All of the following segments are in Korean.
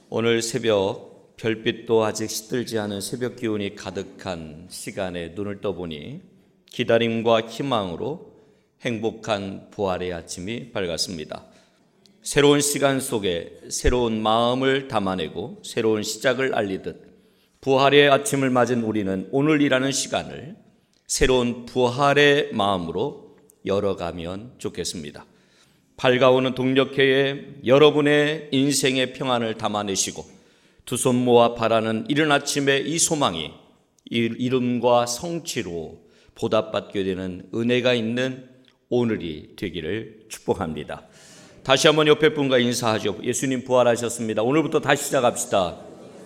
오늘 새벽 별빛도 아직 시들지 않은 새벽 기운이 가득한 시간에 눈을 떠보니 기다림과 희망으로 행복한 부활의 아침이 밝았습니다. 새로운 시간 속에 새로운 마음을 담아내고 새로운 시작을 알리듯 부활의 아침을 맞은 우리는 오늘이라는 시간을 새로운 부활의 마음으로 열어가면 좋겠습니다. 밝아오는 동력회에 여러분의 인생의 평안을 담아내시고 두 손 모아 바라는 이른 아침의 이 소망이 이름과 성취로 보답받게 되는 은혜가 있는 오늘이 되기를 축복합니다. 다시 한번 옆에 분과 인사하죠. 예수님 부활하셨습니다. 오늘부터 다시 시작합시다.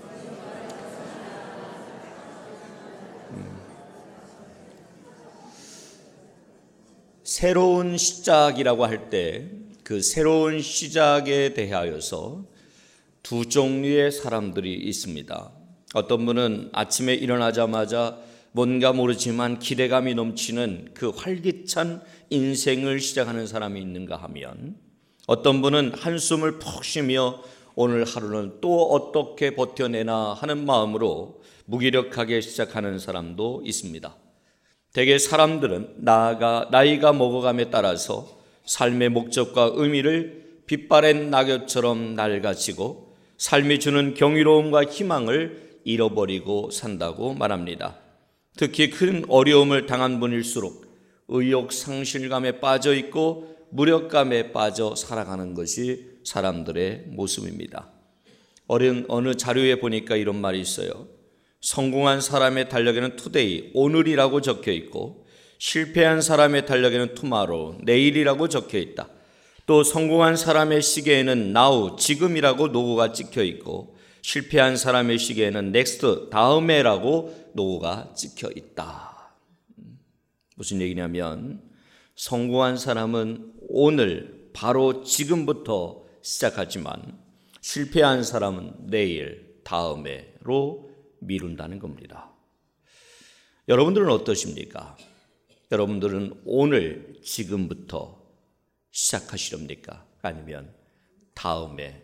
새로운 시작이라고 할 때 그 새로운 시작에 대하여서 두 종류의 사람들이 있습니다. 어떤 분은 아침에 일어나자마자 뭔가 모르지만 기대감이 넘치는 그 활기찬 인생을 시작하는 사람이 있는가 하면, 어떤 분은 한숨을 푹 쉬며 오늘 하루는 또 어떻게 버텨내나 하는 마음으로 무기력하게 시작하는 사람도 있습니다. 대개 사람들은 나이가 먹어감에 따라서 삶의 목적과 의미를 빛바랜 낙엽처럼 낡아지고 삶이 주는 경이로움과 희망을 잃어버리고 산다고 말합니다. 특히 큰 어려움을 당한 분일수록 의욕 상실감에 빠져 있고 무력감에 빠져 살아가는 것이 사람들의 모습입니다. 어느 자료에 보니까 이런 말이 있어요. 성공한 사람의 달력에는 투데이, 오늘이라고 적혀 있고, 실패한 사람의 달력에는 투마로우, 내일이라고 적혀 있다. 또 성공한 사람의 시계에는 나우, 지금이라고 노고가 찍혀 있고, 실패한 사람의 시계에는 넥스트, 다음에라고 노고가 찍혀 있다. 무슨 얘기냐면 성공한 사람은 오늘 바로 지금부터 시작하지만 실패한 사람은 내일, 다음에로 미룬다는 겁니다. 여러분들은 어떠십니까? 여러분들은 오늘 지금부터 시작하시렵니까? 아니면 다음에.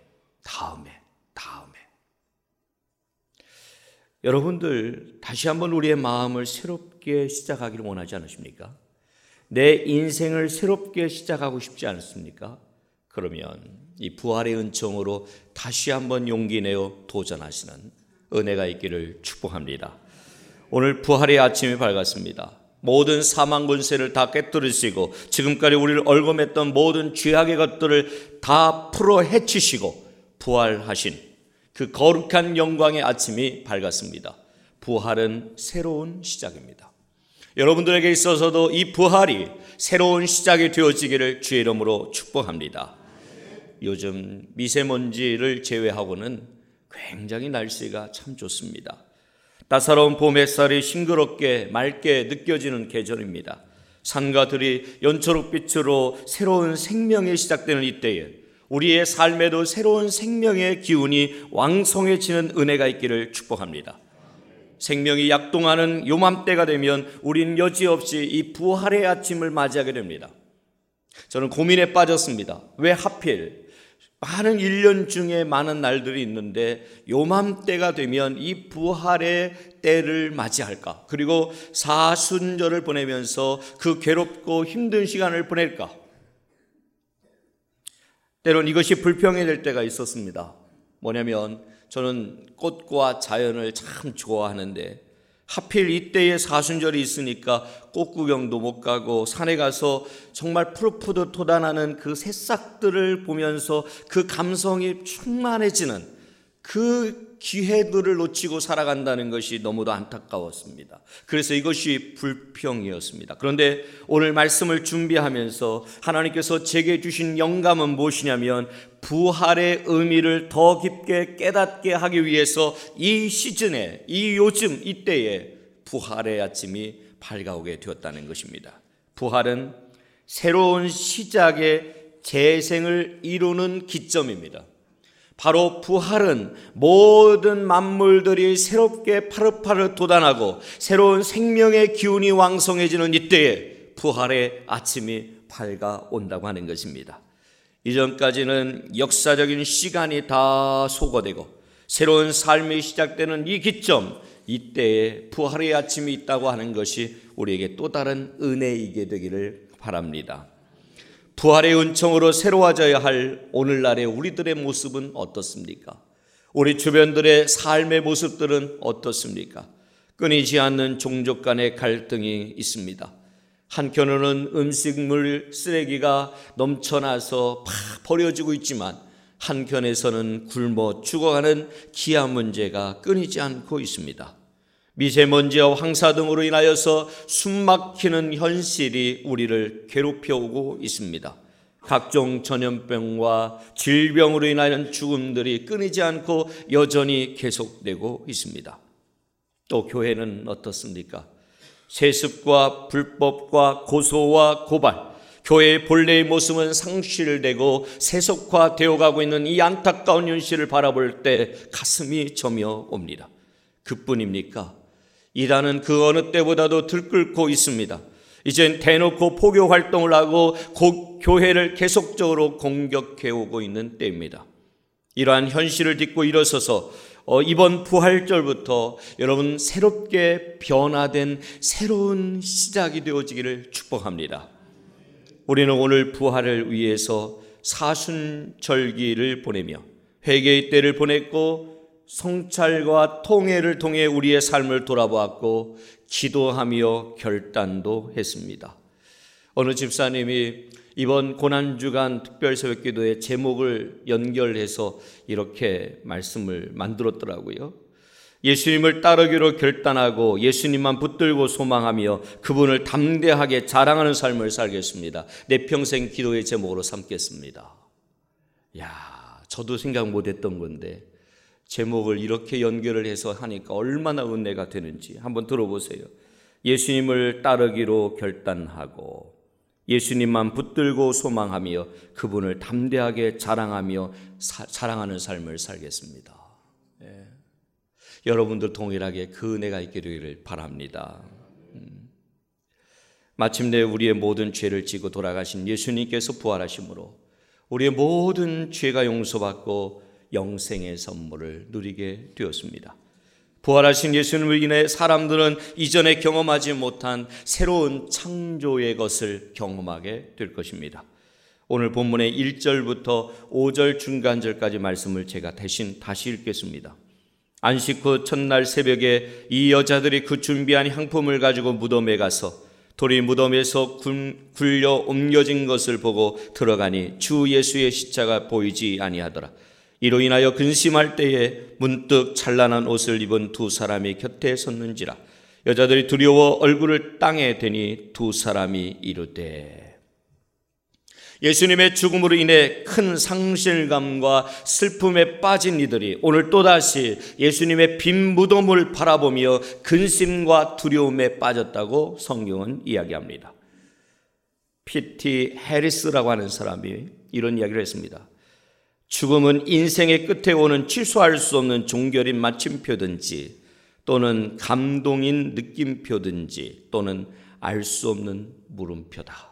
여러분들 다시 한번 우리의 마음을 새롭게 시작하기를 원하지 않으십니까? 내 인생을 새롭게 시작하고 싶지 않습니까? 그러면 이 부활의 은총으로 다시 한번 용기 내어 도전하시는 은혜가 있기를 축복합니다. 오늘 부활의 아침이 밝았습니다. 모든 사망 권세를 다 깨뜨리시고 지금까지 우리를 얽어맸던 모든 죄악의 것들을 다 풀어 헤치시고 부활하신 그 거룩한 영광의 아침이 밝았습니다. 부활은 새로운 시작입니다. 여러분들에게 있어서도 이 부활이 새로운 시작이 되어지기를 주의 이름으로 축복합니다. 요즘 미세먼지를 제외하고는 굉장히 날씨가 참 좋습니다. 따사로운 봄 햇살이 싱그럽게 맑게 느껴지는 계절입니다. 산과 들이 연초록빛으로 새로운 생명이 시작되는 이때에 우리의 삶에도 새로운 생명의 기운이 왕성해지는 은혜가 있기를 축복합니다. 생명이 약동하는 요맘때가 되면 우린 여지없이 이 부활의 아침을 맞이하게 됩니다. 저는 고민에 빠졌습니다. 왜 하필 많은 1년 중에 많은 날들이 있는데 요맘때가 되면 이 부활의 때를 맞이할까? 그리고 사순절을 보내면서 그 괴롭고 힘든 시간을 보낼까? 때론 이것이 불평이 될 때가 있었습니다. 뭐냐면 저는 꽃과 자연을 참 좋아하는데 하필 이때에 사순절이 있으니까 꽃 구경도 못 가고 산에 가서 정말 푸릇푸릇 돋아나는 그 새싹들을 보면서 그 감성이 충만해지는 그 기회들을 놓치고 살아간다는 것이 너무도 안타까웠습니다. 그래서 이것이 불평이었습니다. 그런데 오늘 말씀을 준비하면서 하나님께서 제게 주신 영감은 무엇이냐면 부활의 의미를 더 깊게 깨닫게 하기 위해서 이 시즌에, 이 요즘 이때에 부활의 아침이 밝아오게 되었다는 것입니다. 부활은 새로운 시작의 재생을 이루는 기점입니다. 바로 부활은 모든 만물들이 새롭게 파릇파릇 돋아나고 새로운 생명의 기운이 왕성해지는 이때에 부활의 아침이 밝아온다고 하는 것입니다. 이전까지는 역사적인 시간이 다 소거되고 새로운 삶이 시작되는 이 기점, 이때에 부활의 아침이 있다고 하는 것이 우리에게 또 다른 은혜이게 되기를 바랍니다. 부활의 은총으로 새로워져야 할 오늘날의 우리들의 모습은 어떻습니까? 우리 주변들의 삶의 모습들은 어떻습니까? 끊이지 않는 종족 간의 갈등이 있습니다. 한켠으로는 음식물 쓰레기가 넘쳐나서 버려지고 있지만 한켠에서는 굶어 죽어가는 기아 문제가 끊이지 않고 있습니다. 미세먼지와 황사 등으로 인하여서 숨막히는 현실이 우리를 괴롭혀 오고 있습니다. 각종 전염병과 질병으로 인한 죽음들이 끊이지 않고 여전히 계속되고 있습니다. 또 교회는 어떻습니까? 세습과 불법과 고소와 고발, 교회의 본래의 모습은 상실되고 세속화되어 가고 있는 이 안타까운 현실을 바라볼 때 가슴이 저며 옵니다. 그뿐입니까? 이단은 그 어느 때보다도 들끓고 있습니다. 이젠 대놓고 포교 활동을 하고 교회를 계속적으로 공격해오고 있는 때입니다. 이러한 현실을 딛고 일어서서 이번 부활절부터 여러분 새롭게 변화된 새로운 시작이 되어지기를 축복합니다. 우리는 오늘 부활을 위해서 사순절기를 보내며 회개의 때를 보냈고 성찰과 통회를 통해 우리의 삶을 돌아보았고 기도하며 결단도 했습니다. 어느 집사님이 이번 고난주간 특별새벽기도의 제목을 연결해서 이렇게 말씀을 만들었더라고요. 예수님을 따르기로 결단하고 예수님만 붙들고 소망하며 그분을 담대하게 자랑하는 삶을 살겠습니다. 내 평생 기도의 제목으로 삼겠습니다. 저도 생각 못했던 건데 제목을 이렇게 연결을 해서 하니까 얼마나 은혜가 되는지 한번 들어보세요. 예수님을 따르기로 결단하고 예수님만 붙들고 소망하며 그분을 담대하게 자랑하며 사랑하는 삶을 살겠습니다. 여러분들 동일하게 그 은혜가 있게 되기를 바랍니다. 마침내 우리의 모든 죄를 지고 돌아가신 예수님께서 부활하심으로 우리의 모든 죄가 용서받고 영생의 선물을 누리게 되었습니다. 부활하신 예수님을 인해 사람들은 이전에 경험하지 못한 새로운 창조의 것을 경험하게 될 것입니다. 오늘 본문의 1절부터 5절 중간절까지 말씀을 제가 대신 다시 읽겠습니다. 안식 후 첫날 새벽에 이 여자들이 그 준비한 향품을 가지고 무덤에 가서 돌이 무덤에서 굴려 옮겨진 것을 보고 들어가니 주 예수의 시체가 보이지 아니하더라. 이로 인하여 근심할 때에 문득 찬란한 옷을 입은 두 사람이 곁에 섰는지라. 여자들이 두려워 얼굴을 땅에 대니 두 사람이 이르되. 예수님의 죽음으로 인해 큰 상실감과 슬픔에 빠진 이들이 오늘 또다시 예수님의 빈 무덤을 바라보며 근심과 두려움에 빠졌다고 성경은 이야기합니다. P.T. 해리스라고 하는 사람이 이런 이야기를 했습니다. 죽음은 인생의 끝에 오는 취소할 수 없는 종결인 마침표든지 또는 감동인 느낌표든지 또는 알 수 없는 물음표다.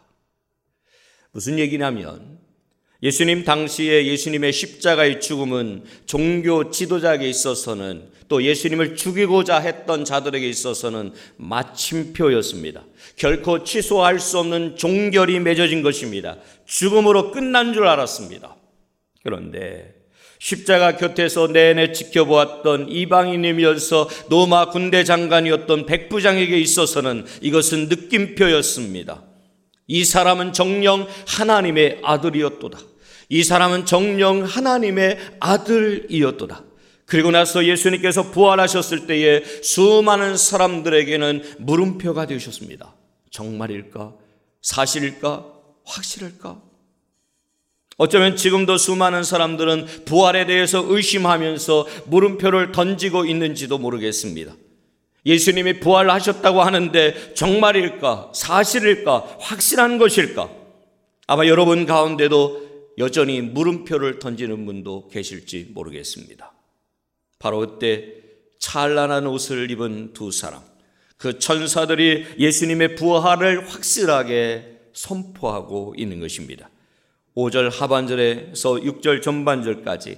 무슨 얘기냐면 예수님 당시에 예수님의 십자가의 죽음은 종교 지도자에게 있어서는 또 예수님을 죽이고자 했던 자들에게 있어서는 마침표였습니다. 결코 취소할 수 없는 종결이 맺어진 것입니다. 죽음으로 끝난 줄 알았습니다. 그런데 십자가 곁에서 내내 지켜보았던 이방인이면서 로마 군대 장관이었던 백부장에게 있어서는 이것은 느낌표였습니다. 이 사람은 정녕 하나님의 아들이었도다. 이 사람은 정녕 하나님의 아들이었도다. 그리고 나서 예수님께서 부활하셨을 때에 수많은 사람들에게는 물음표가 되셨습니다. 정말일까? 사실일까? 확실할까? 어쩌면 지금도 수많은 사람들은 부활에 대해서 의심하면서 물음표를 던지고 있는지도 모르겠습니다. 예수님이 부활하셨다고 하는데 정말일까? 사실일까? 확실한 것일까? 아마 여러분 가운데도 여전히 물음표를 던지는 분도 계실지 모르겠습니다. 바로 그때 찬란한 옷을 입은 두 사람, 그 천사들이 예수님의 부활을 확실하게 선포하고 있는 것입니다. 5절 하반절에서 6절 전반절까지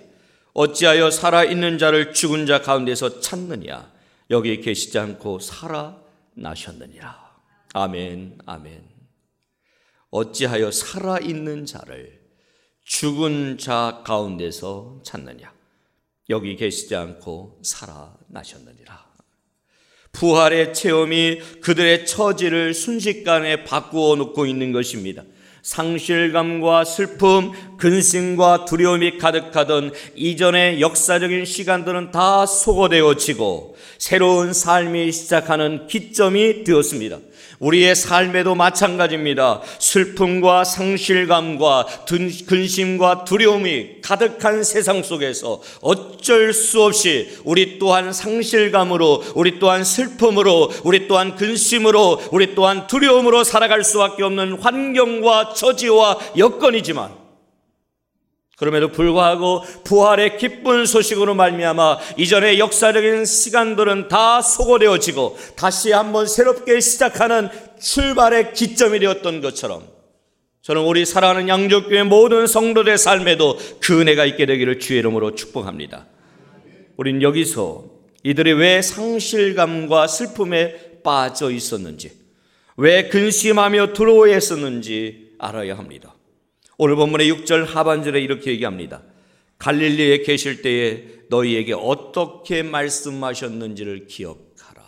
어찌하여 살아있는 자를 죽은 자 가운데서 찾느냐? 여기 계시지 않고 살아나셨느니라. 아멘, 아멘. 어찌하여 살아있는 자를 죽은 자 가운데서 찾느냐? 여기 계시지 않고 살아나셨느니라. 부활의 체험이 그들의 처지를 순식간에 바꾸어 놓고 있는 것입니다. 상실감과 슬픔, 근심과 두려움이 가득하던 이전의 역사적인 시간들은 다 소거되어지고 새로운 삶이 시작하는 기점이 되었습니다. 우리의 삶에도 마찬가지입니다. 슬픔과 상실감과 근심과 두려움이 가득한 세상 속에서 어쩔 수 없이 우리 또한 상실감으로, 우리 또한 슬픔으로, 우리 또한 근심으로, 우리 또한 두려움으로 살아갈 수밖에 없는 환경과 처지와 여건이지만, 그럼에도 불구하고 부활의 기쁜 소식으로 말미암아 이전의 역사적인 시간들은 다 소거되어지고 다시 한번 새롭게 시작하는 출발의 기점이 되었던 것처럼, 저는 우리 사랑하는 양조교회 모든 성도들의 삶에도 그 은혜가 있게 되기를 주의 이름으로 축복합니다. 우린 여기서 이들이 왜 상실감과 슬픔에 빠져 있었는지, 왜 근심하며 두려워했었는지 알아야 합니다. 오늘 본문의 6절 하반절에 이렇게 얘기합니다. 갈릴리에 계실 때에 너희에게 어떻게 말씀하셨는지를 기억하라.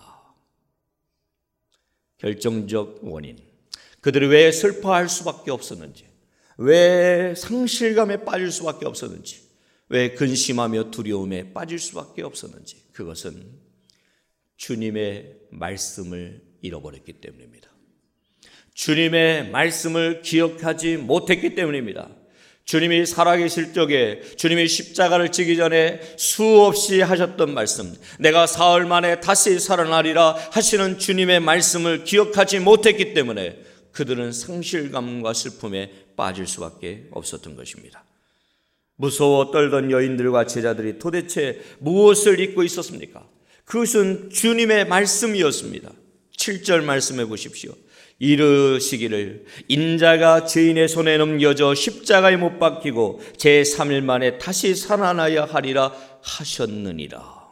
결정적 원인, 그들이 왜 슬퍼할 수밖에 없었는지, 왜 상실감에 빠질 수밖에 없었는지, 왜 근심하며 두려움에 빠질 수밖에 없었는지, 그것은 주님의 말씀을 잃어버렸기 때문입니다. 주님의 말씀을 기억하지 못했기 때문입니다. 주님이 살아계실 적에, 주님이 십자가를 지기 전에 수없이 하셨던 말씀, 내가 사흘 만에 다시 살아나리라 하시는 주님의 말씀을 기억하지 못했기 때문에 그들은 상실감과 슬픔에 빠질 수밖에 없었던 것입니다. 무서워 떨던 여인들과 제자들이 도대체 무엇을 잊고 있었습니까? 그것은 주님의 말씀이었습니다. 7절 말씀해 보십시오. 이르시기를 인자가 죄인의 손에 넘겨져 십자가에 못 박히고 제3일 만에 다시 살아나야 하리라 하셨느니라.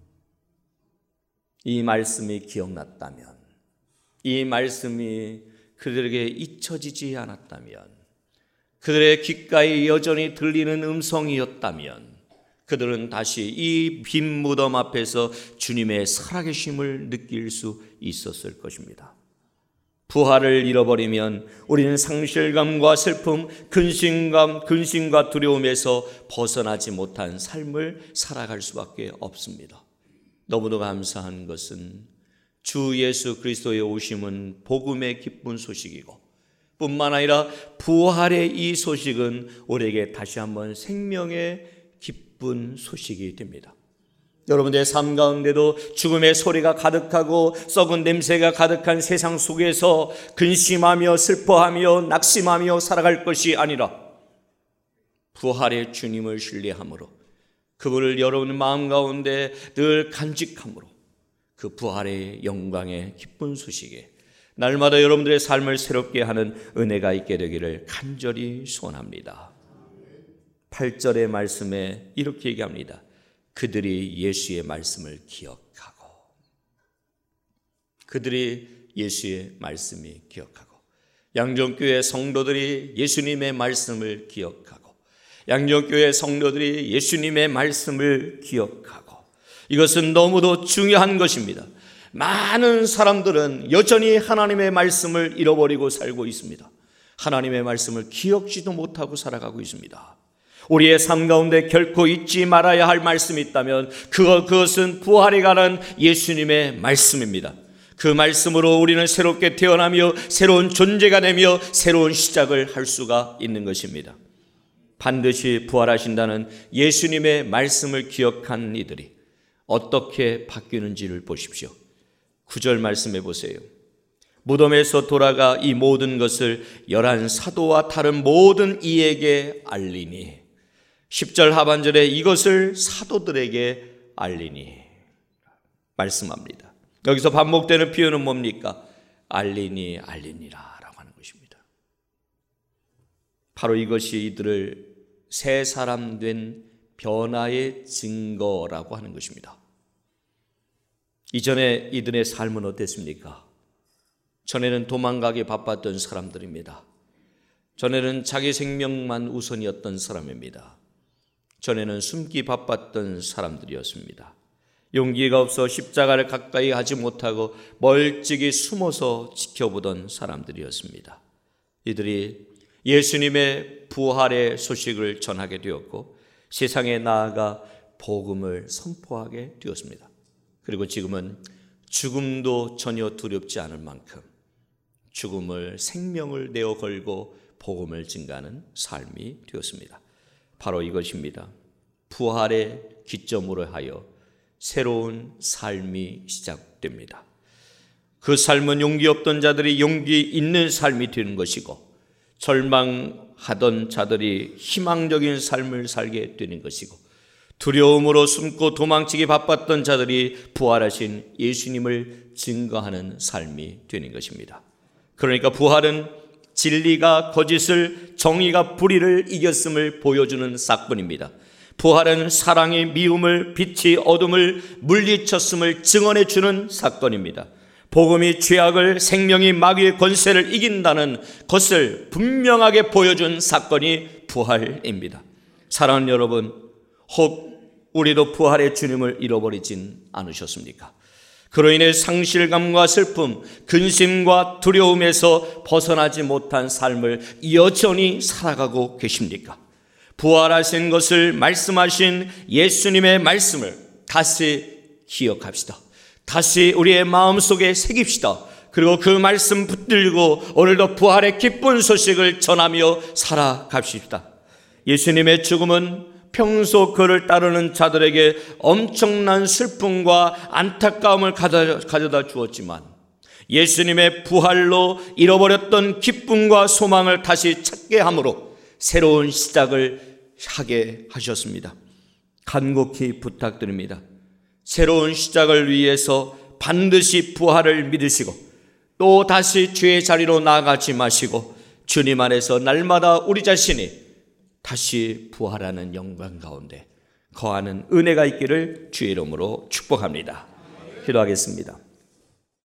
이 말씀이 기억났다면, 이 말씀이 그들에게 잊혀지지 않았다면, 그들의 귓가에 여전히 들리는 음성이었다면, 그들은 다시 이 빈 무덤 앞에서 주님의 살아계심을 느낄 수 있었을 것입니다. 부활을 잃어버리면 우리는 상실감과 슬픔, 근심과 두려움에서 벗어나지 못한 삶을 살아갈 수밖에 없습니다. 너무도 감사한 것은 주 예수 그리스도의 오심은 복음의 기쁜 소식이고, 뿐만 아니라 부활의 이 소식은 우리에게 다시 한번 생명의 기쁜 소식이 됩니다. 여러분들의 삶 가운데도 죽음의 소리가 가득하고 썩은 냄새가 가득한 세상 속에서 근심하며 슬퍼하며 낙심하며 살아갈 것이 아니라 부활의 주님을 신뢰함으로, 그분을 여러분 마음 가운데 늘 간직함으로 그 부활의 영광의 기쁜 소식에 날마다 여러분들의 삶을 새롭게 하는 은혜가 있게 되기를 간절히 소원합니다. 8절의 말씀에 이렇게 얘기합니다. 그들이 예수의 말씀을 기억하고, 그들이 예수의 말씀이 기억하고, 양정교회 성도들이 예수님의 말씀을 기억하고, 양정교회 성도들이 예수님의 말씀을 기억하고, 이것은 너무도 중요한 것입니다. 많은 사람들은 여전히 하나님의 말씀을 잃어버리고 살고 있습니다. 하나님의 말씀을 기억지도 못하고 살아가고 있습니다. 우리의 삶 가운데 결코 잊지 말아야 할 말씀이 있다면 그것은 부활에 관한 예수님의 말씀입니다. 그 말씀으로 우리는 새롭게 태어나며 새로운 존재가 되며 새로운 시작을 할 수가 있는 것입니다. 반드시 부활하신다는 예수님의 말씀을 기억한 이들이 어떻게 바뀌는지를 보십시오. 9절 말씀해 보세요. 무덤에서 돌아가 이 모든 것을 11 사도와 다른 모든 이에게 알리니, 10절 하반절에 이것을 사도들에게 알리니 말씀합니다. 여기서 반복되는 표현은 뭡니까? 알리니 알리니라 라고 하는 것입니다. 바로 이것이 이들을 새 사람 된 변화의 증거라고 하는 것입니다. 이전에 이들의 삶은 어땠습니까? 전에는 도망가기 바빴던 사람들입니다. 전에는 자기 생명만 우선이었던 사람입니다. 전에는 숨기 바빴던 사람들이었습니다. 용기가 없어 십자가를 가까이 하지 못하고 멀찍이 숨어서 지켜보던 사람들이었습니다. 이들이 예수님의 부활의 소식을 전하게 되었고 세상에 나아가 복음을 선포하게 되었습니다. 그리고 지금은 죽음도 전혀 두렵지 않을 만큼 죽음을 생명을 내어 걸고 복음을 증가하는 삶이 되었습니다. 바로 이것입니다. 부활의 기점으로 하여 새로운 삶이 시작됩니다. 그 삶은 용기 없던 자들이 용기 있는 삶이 되는 것이고 절망하던 자들이 희망적인 삶을 살게 되는 것이고 두려움으로 숨고 도망치기 바빴던 자들이 부활하신 예수님을 증거하는 삶이 되는 것입니다. 그러니까 부활은 진리가 거짓을, 정의가 불의를 이겼음을 보여주는 사건입니다. 부활은 사랑이 미움을, 빛이 어둠을 물리쳤음을 증언해 주는 사건입니다. 복음이 죄악을, 생명이 마귀의 권세를 이긴다는 것을 분명하게 보여준 사건이 부활입니다. 사랑하는 여러분, 혹 우리도 부활의 주님을 잃어버리진 않으셨습니까? 그로 인해 상실감과 슬픔, 근심과 두려움에서 벗어나지 못한 삶을 여전히 살아가고 계십니까? 부활하신 것을 말씀하신 예수님의 말씀을 다시 기억합시다. 다시 우리의 마음속에 새깁시다. 그리고 그 말씀 붙들고 오늘도 부활의 기쁜 소식을 전하며 살아갑시다. 예수님의 죽음은 평소 그를 따르는 자들에게 엄청난 슬픔과 안타까움을 가져다 주었지만 예수님의 부활로 잃어버렸던 기쁨과 소망을 다시 찾게 함으로 새로운 시작을 하게 하셨습니다. 간곡히 부탁드립니다. 새로운 시작을 위해서 반드시 부활을 믿으시고 또 다시 죄의 자리로 나아가지 마시고 주님 안에서 날마다 우리 자신이 다시 부활하는 영광 가운데 거하는 은혜가 있기를 주의 이름으로 축복합니다. 기도하겠습니다.